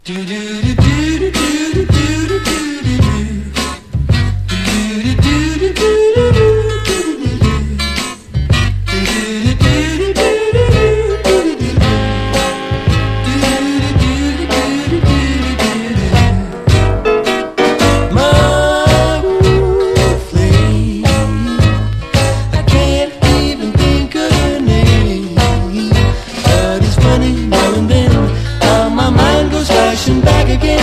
But it's funny now and then how my mind goes flashing back again.